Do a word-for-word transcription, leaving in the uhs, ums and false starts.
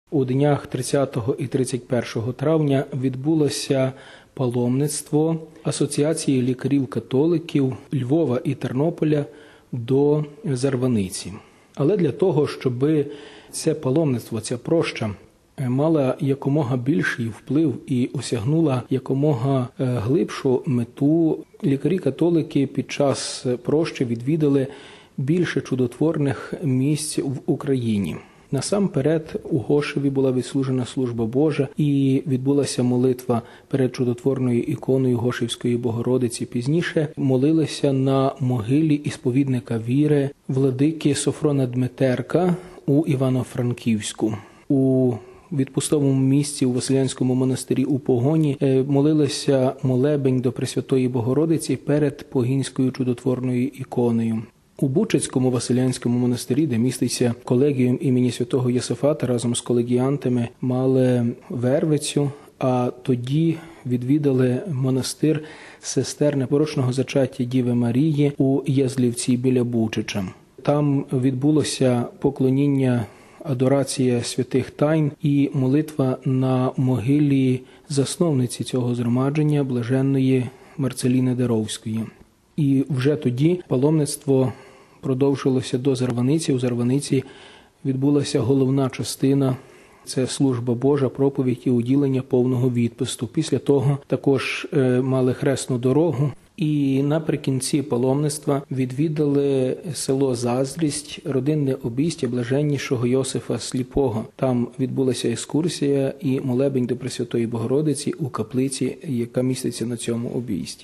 У днях тридцятого і тридцять першого травня відбулося паломництво Асоціації лікарів-католиків Львова і Тернополя до Зарваниці. Але для того, щоб це паломництво, ця проща мала якомога більший вплив і осягнула якомога глибшу мету, лікарі-католики під час прощі відвідали більше чудотворних місць в Україні. Насамперед у Гошеві була відслужена служба Божа і відбулася молитва перед чудотворною іконою Гошівської Богородиці. Пізніше молилися на могилі ісповідника віри владики Софрона Дмитерка у Івано-Франківську. У відпустовому місці у Василянському монастирі у Погоні молилися молебень до Пресвятої Богородиці перед Погінською чудотворною іконою. У Бучацькому Василянському монастирі, де міститься колегіум імені святого Йосифата, разом з колегіантами мали Вервицю, а тоді відвідали монастир сестер непорочного зачаття Діви Марії у Язлівці біля Бучача. Там відбулося поклоніння, адорація святих тайн і молитва на могилі засновниці цього згромадження, блаженної Марцеліни Деровської. І вже тоді паломництво продовжилося до Зарваниці. У Зарваниці відбулася головна частина – це служба Божа, проповідь і уділення повного відпусту. Після того також мали хресну дорогу. І наприкінці паломництва відвідали село Заздрість, родинне обійстя блаженнішого Йосифа Сліпого. Там відбулася екскурсія і молебень до Пресвятої Богородиці у каплиці, яка міститься на цьому обійсті.